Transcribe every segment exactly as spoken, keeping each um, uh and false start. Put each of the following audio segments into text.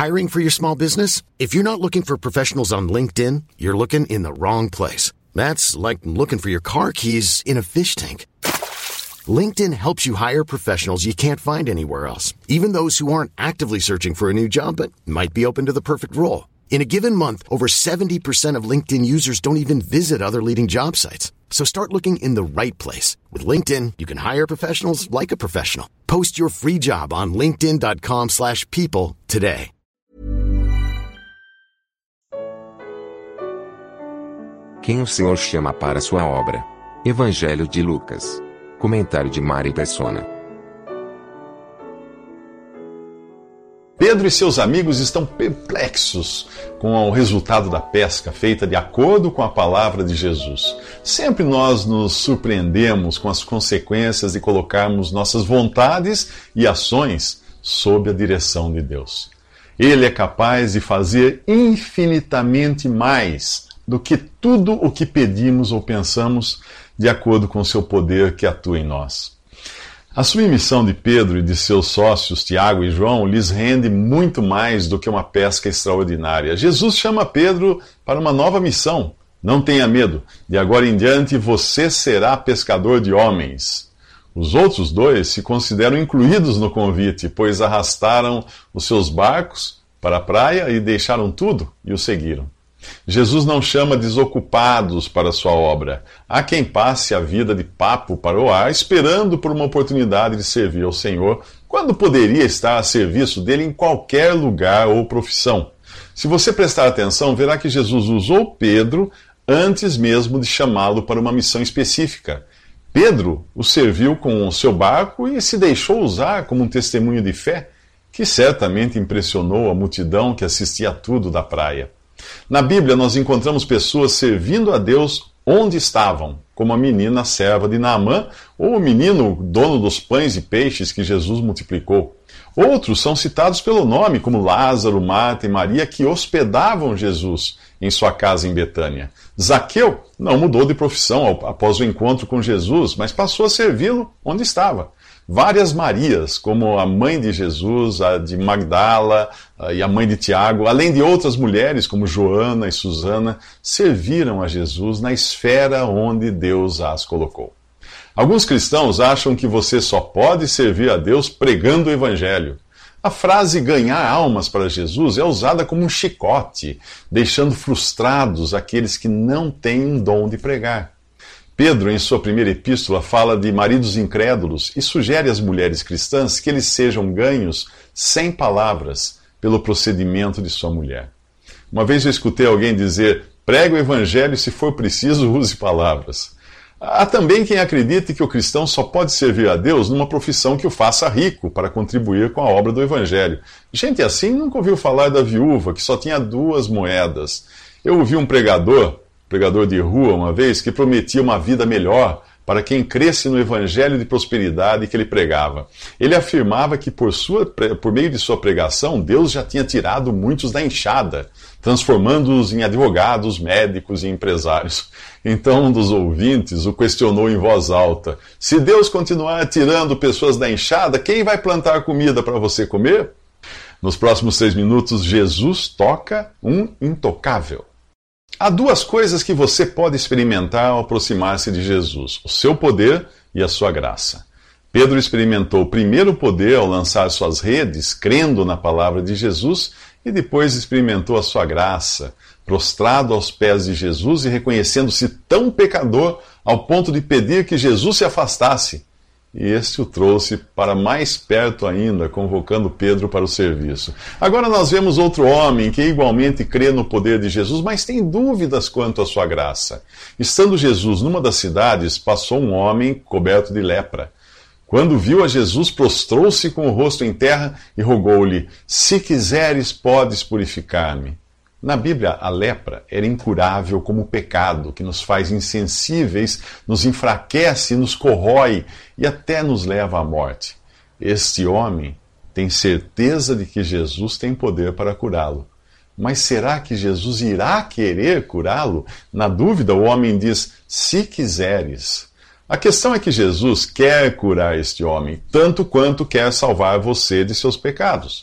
Hiring for your small business? If you're not looking for professionals on LinkedIn, you're looking in the wrong place. That's like looking for your car keys in a fish tank. LinkedIn helps you hire professionals you can't find anywhere else, even those who aren't actively searching for a new job but might be open to the perfect role. In a given month, over seventy percent of LinkedIn users don't even visit other leading job sites. So start looking in the right place. With LinkedIn, you can hire professionals like a professional. Post your free job on linkedin dot com slash people today. Quem o Senhor chama para sua obra? Evangelho de Lucas. Comentário de Mari Persona. Pedro e seus amigos estão perplexos com o resultado da pesca feita de acordo com a palavra de Jesus. Sempre nós nos surpreendemos com as consequências de colocarmos nossas vontades e ações sob a direção de Deus. Ele é capaz de fazer infinitamente mais do que tudo o que pedimos ou pensamos, de acordo com o seu poder que atua em nós. A submissão de Pedro e de seus sócios, Tiago e João, lhes rende muito mais do que uma pesca extraordinária. Jesus chama Pedro para uma nova missão. Não tenha medo, de agora em diante você será pescador de homens. Os outros dois se consideram incluídos no convite, pois arrastaram os seus barcos para a praia e deixaram tudo e o seguiram. Jesus não chama desocupados para a sua obra. Há quem passe a vida de papo para o ar, esperando por uma oportunidade de servir ao Senhor, quando poderia estar a serviço dele em qualquer lugar ou profissão. Se você prestar atenção, verá que Jesus usou Pedro antes mesmo de chamá-lo para uma missão específica. Pedro o serviu com o seu barco e se deixou usar como um testemunho de fé, que certamente impressionou a multidão que assistia a tudo da praia. Na Bíblia, nós encontramos pessoas servindo a Deus onde estavam, como a menina serva de Naamã, ou o menino dono dos pães e peixes que Jesus multiplicou. Outros são citados pelo nome, como Lázaro, Marta e Maria, que hospedavam Jesus em sua casa em Betânia. Zaqueu não mudou de profissão após o encontro com Jesus, mas passou a servi-lo onde estava. Várias Marias, como a mãe de Jesus, a de Magdala e a mãe de Tiago, além de outras mulheres como Joana e Susana, serviram a Jesus na esfera onde Deus as colocou. Alguns cristãos acham que você só pode servir a Deus pregando o Evangelho. A frase ganhar almas para Jesus é usada como um chicote, deixando frustrados aqueles que não têm um dom de pregar. Pedro, em sua primeira epístola, fala de maridos incrédulos e sugere às mulheres cristãs que eles sejam ganhos sem palavras pelo procedimento de sua mulher. Uma vez eu escutei alguém dizer, pregue o evangelho e se for preciso, use palavras. Há também quem acredite que o cristão só pode servir a Deus numa profissão que o faça rico para contribuir com a obra do evangelho. Gente assim nunca ouviu falar da viúva que só tinha duas moedas. Eu ouvi um pregador... pregador de rua uma vez, que prometia uma vida melhor para quem cresce no evangelho de prosperidade que ele pregava. Ele afirmava que por, sua, por meio de sua pregação, Deus já tinha tirado muitos da enxada, transformando-os em advogados, médicos e empresários. Então um dos ouvintes o questionou em voz alta, se Deus continuar tirando pessoas da enxada, quem vai plantar comida para você comer? Nos próximos seis minutos, Jesus toca um intocável. Há duas coisas que você pode experimentar ao aproximar-se de Jesus: o seu poder e a sua graça. Pedro experimentou primeiro o poder ao lançar suas redes, crendo na palavra de Jesus, e depois experimentou a sua graça, prostrado aos pés de Jesus e reconhecendo-se tão pecador ao ponto de pedir que Jesus se afastasse. E este o trouxe para mais perto ainda, convocando Pedro para o serviço. Agora nós vemos outro homem que igualmente crê no poder de Jesus, mas tem dúvidas quanto à sua graça. Estando Jesus numa das cidades, passou um homem coberto de lepra. Quando viu a Jesus, prostrou-se com o rosto em terra e rogou-lhe, se quiseres, podes purificar-me. Na Bíblia, a lepra era incurável como o pecado, que nos faz insensíveis, nos enfraquece, nos corrói e até nos leva à morte. Este homem tem certeza de que Jesus tem poder para curá-lo. Mas será que Jesus irá querer curá-lo? Na dúvida, o homem diz, se quiseres. A questão é que Jesus quer curar este homem, tanto quanto quer salvar você de seus pecados.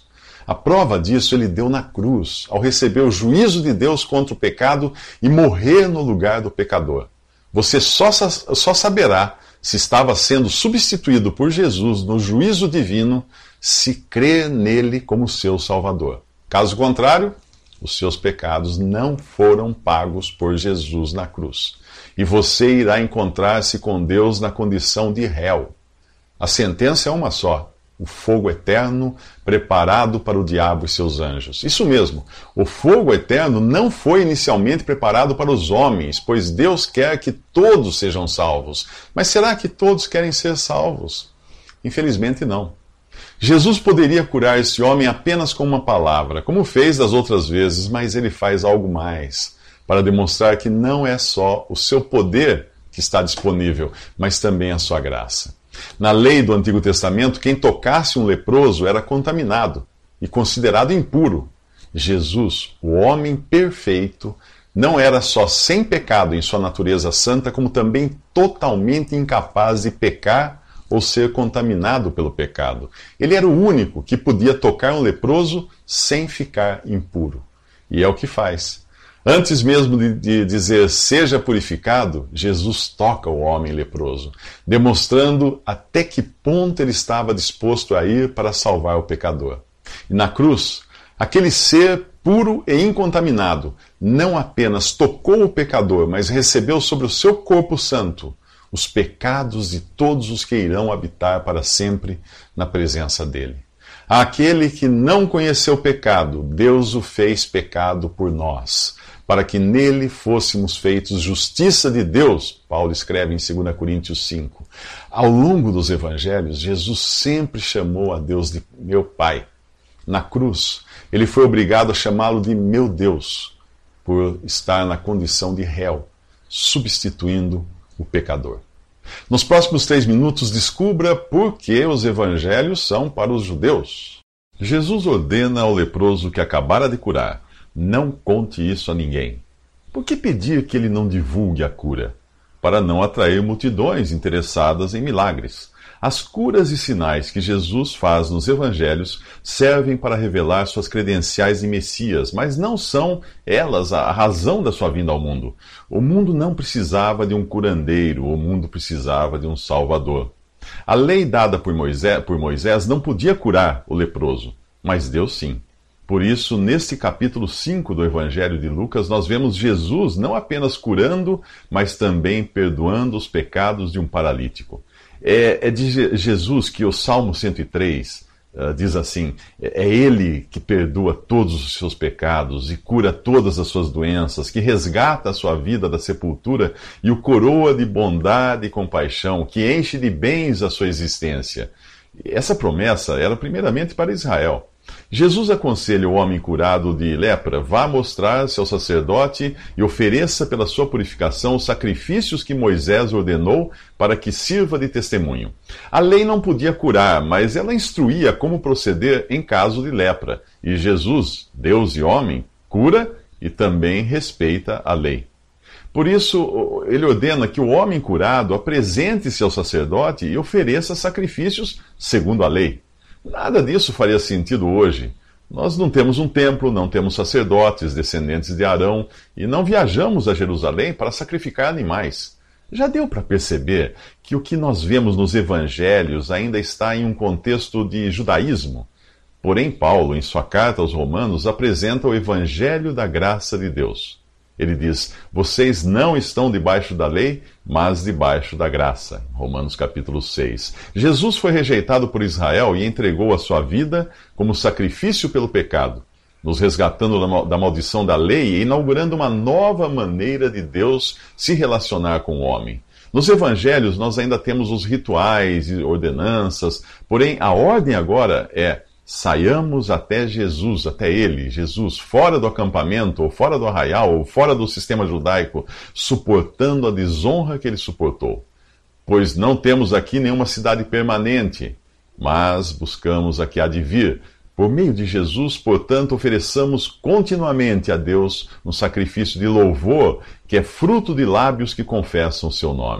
A prova disso ele deu na cruz, ao receber o juízo de Deus contra o pecado e morrer no lugar do pecador. Você só, só saberá se estava sendo substituído por Jesus no juízo divino se crer nele como seu Salvador. Caso contrário, os seus pecados não foram pagos por Jesus na cruz. E você irá encontrar-se com Deus na condição de réu. A sentença é uma só: o fogo eterno preparado para o diabo e seus anjos. Isso mesmo, o fogo eterno não foi inicialmente preparado para os homens, pois Deus quer que todos sejam salvos. Mas será que todos querem ser salvos? Infelizmente não. Jesus poderia curar esse homem apenas com uma palavra, como fez das outras vezes, mas ele faz algo mais, para demonstrar que não é só o seu poder que está disponível, mas também a sua graça. Na lei do Antigo Testamento, quem tocasse um leproso era contaminado e considerado impuro. Jesus, o homem perfeito, não era só sem pecado em sua natureza santa, como também totalmente incapaz de pecar ou ser contaminado pelo pecado. Ele era o único que podia tocar um leproso sem ficar impuro. E é o que faz. Antes mesmo de, de dizer seja purificado, Jesus toca o homem leproso, demonstrando até que ponto ele estava disposto a ir para salvar o pecador. E na cruz, aquele ser puro e incontaminado não apenas tocou o pecador, mas recebeu sobre o seu corpo santo os pecados de todos os que irão habitar para sempre na presença dele. Aquele que não conheceu o pecado, Deus o fez pecado por nós, para que nele fôssemos feitos justiça de Deus, Paulo escreve em dois Coríntios cinco. Ao longo dos evangelhos, Jesus sempre chamou a Deus de meu Pai. Na cruz, ele foi obrigado a chamá-lo de meu Deus, por estar na condição de réu, substituindo o pecador. Nos próximos três minutos, descubra por que os evangelhos são para os judeus. Jesus ordena ao leproso que acabara de curar: não conte isso a ninguém. Por que pedir que ele não divulgue a cura? Para não atrair multidões interessadas em milagres. As curas e sinais que Jesus faz nos evangelhos servem para revelar suas credenciais de Messias, mas não são elas a razão da sua vinda ao mundo. O mundo não precisava de um curandeiro, o mundo precisava de um Salvador. A lei dada por Moisés, por Moisés não podia curar o leproso, mas Deus sim. Por isso, neste capítulo cinco do Evangelho de Lucas, nós vemos Jesus não apenas curando, mas também perdoando os pecados de um paralítico. É, é de Jesus que o Salmo cento e três uh, diz assim: é Ele que perdoa todos os seus pecados e cura todas as suas doenças, que resgata a sua vida da sepultura e o coroa de bondade e compaixão, que enche de bens a sua existência. Essa promessa era primeiramente para Israel. Jesus aconselha o homem curado de lepra: vá mostrar-se ao sacerdote e ofereça pela sua purificação os sacrifícios que Moisés ordenou para que sirva de testemunho. A lei não podia curar, mas ela instruía como proceder em caso de lepra. E Jesus, Deus e homem, cura e também respeita a lei. Por isso, ele ordena que o homem curado apresente-se ao sacerdote e ofereça sacrifícios segundo a lei. Nada disso faria sentido hoje. Nós não temos um templo, não temos sacerdotes descendentes de Arão e não viajamos a Jerusalém para sacrificar animais. Já deu para perceber que o que nós vemos nos evangelhos ainda está em um contexto de judaísmo. Porém, Paulo, em sua carta aos Romanos, apresenta o evangelho da graça de Deus. Ele diz: vocês não estão debaixo da lei, mas debaixo da graça. Romanos capítulo seis. Jesus foi rejeitado por Israel e entregou a sua vida como sacrifício pelo pecado, nos resgatando da maldição da lei e inaugurando uma nova maneira de Deus se relacionar com o homem. Nos evangelhos nós ainda temos os rituais e ordenanças, porém a ordem agora é: saiamos até Jesus, até Ele, Jesus, fora do acampamento, ou fora do arraial, ou fora do sistema judaico, suportando a desonra que Ele suportou. Pois não temos aqui nenhuma cidade permanente, mas buscamos a que há de vir. Por meio de Jesus, portanto, ofereçamos continuamente a Deus um sacrifício de louvor, que é fruto de lábios que confessam o seu nome.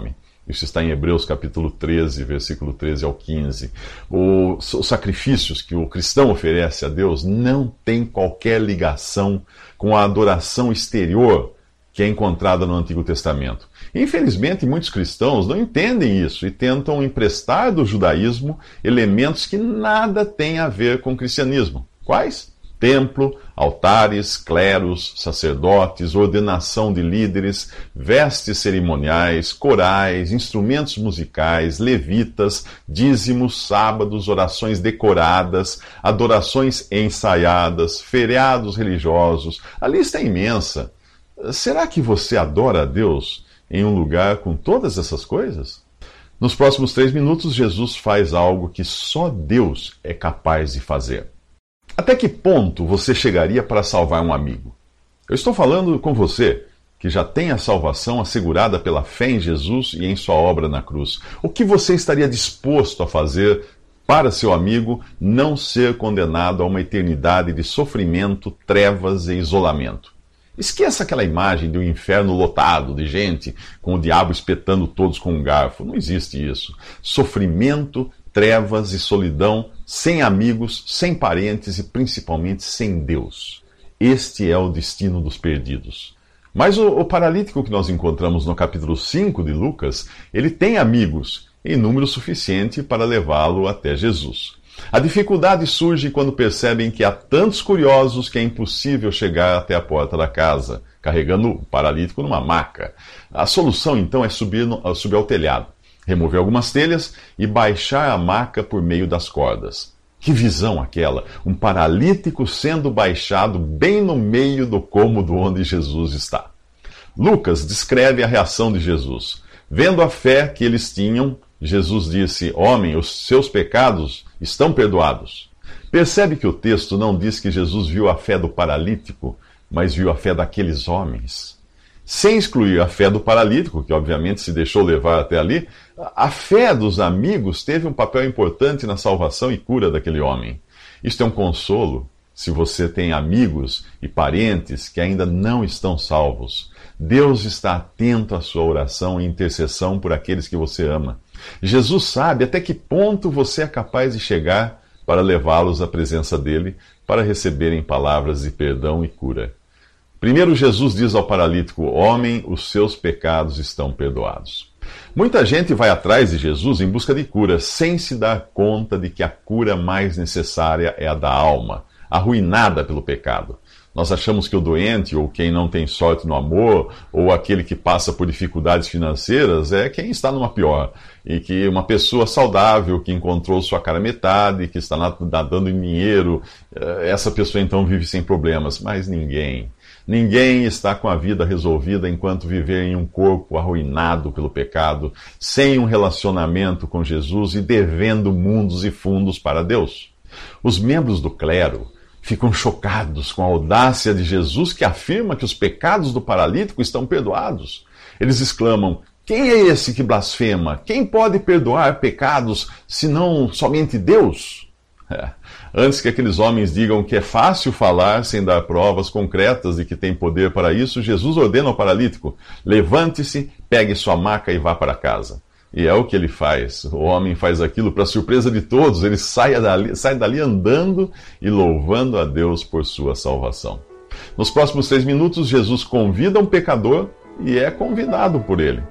Isso está em Hebreus capítulo treze, versículo treze ao quinze. Os, os sacrifícios que o cristão oferece a Deus não têm qualquer ligação com a adoração exterior que é encontrada no Antigo Testamento. Infelizmente, muitos cristãos não entendem isso e tentam emprestar do judaísmo elementos que nada têm a ver com o cristianismo. Quais? Templo, altares, cleros, sacerdotes, ordenação de líderes, vestes cerimoniais, corais, instrumentos musicais, levitas, dízimos, sábados, orações decoradas, adorações ensaiadas, feriados religiosos. A lista é imensa. Será que você adora a Deus em um lugar com todas essas coisas? Nos próximos três minutos, Jesus faz algo que só Deus é capaz de fazer. Até que ponto você chegaria para salvar um amigo? Eu estou falando com você, que já tem a salvação assegurada pela fé em Jesus e em sua obra na cruz. O que você estaria disposto a fazer para seu amigo não ser condenado a uma eternidade de sofrimento, trevas e isolamento? Esqueça aquela imagem de um inferno lotado de gente, com o diabo espetando todos com um garfo. Não existe isso. Sofrimento, trevas e solidão, sem amigos, sem parentes e principalmente sem Deus. Este é o destino dos perdidos. Mas o, o paralítico que nós encontramos no capítulo cinco de Lucas, ele tem amigos em número suficiente para levá-lo até Jesus. A dificuldade surge quando percebem que há tantos curiosos que é impossível chegar até a porta da casa, carregando o paralítico numa maca. A solução, então, é subir, no, subir ao telhado, remover algumas telhas e baixar a maca por meio das cordas. Que visão aquela! Um paralítico sendo baixado bem no meio do cômodo onde Jesus está. Lucas descreve a reação de Jesus. Vendo a fé que eles tinham, Jesus disse: homem, os seus pecados estão perdoados. Percebe que o texto não diz que Jesus viu a fé do paralítico, mas viu a fé daqueles homens. Sem excluir a fé do paralítico, que obviamente se deixou levar até ali, a fé dos amigos teve um papel importante na salvação e cura daquele homem. Isto é um consolo se você tem amigos e parentes que ainda não estão salvos. Deus está atento à sua oração e intercessão por aqueles que você ama. Jesus sabe até que ponto você é capaz de chegar para levá-los à presença dele, para receberem palavras de perdão e cura. Primeiro, Jesus diz ao paralítico: homem, os seus pecados estão perdoados. Muita gente vai atrás de Jesus em busca de cura, sem se dar conta de que a cura mais necessária é a da alma, arruinada pelo pecado. Nós achamos que o doente, ou quem não tem sorte no amor, ou aquele que passa por dificuldades financeiras, é quem está numa pior. E que uma pessoa saudável, que encontrou sua cara metade, que está nadando em dinheiro, essa pessoa então vive sem problemas. Mas ninguém, ninguém está com a vida resolvida enquanto viver em um corpo arruinado pelo pecado, sem um relacionamento com Jesus e devendo mundos e fundos para Deus. Os membros do clero ficam chocados com a audácia de Jesus, que afirma que os pecados do paralítico estão perdoados. Eles exclamam: quem é esse que blasfema? Quem pode perdoar pecados, senão somente Deus? É. Antes que aqueles homens digam que é fácil falar sem dar provas concretas de que tem poder para isso, Jesus ordena ao paralítico: levante-se, pegue sua maca e vá para casa. E é o que ele faz. O homem faz aquilo para surpresa de todos. Ele sai dali, sai dali andando e louvando a Deus por sua salvação. Nos próximos três minutos, Jesus convida um pecador e é convidado por ele.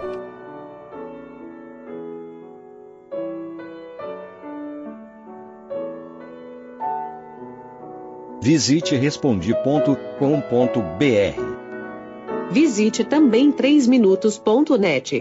Visite respondi ponto com ponto br. Visite também três minutos ponto net.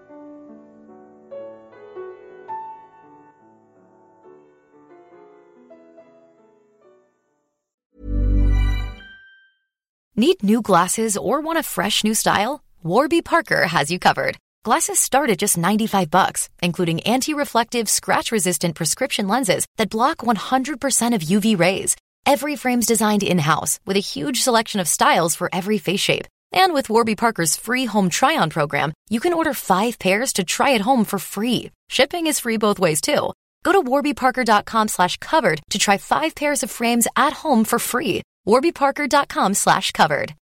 Need new glasses or want a fresh new style? Warby Parker has you covered. Glasses start at just ninety-five bucks, including anti-reflective, scratch-resistant prescription lenses that block one hundred percent of U V rays. Every frame's designed in-house with a huge selection of styles for every face shape. And with Warby Parker's free home try-on program, you can order five pairs to try at home for free. Shipping is free both ways, too. Go to warbyparker.com slash covered to try five pairs of frames at home for free. warbyparker.com slash covered.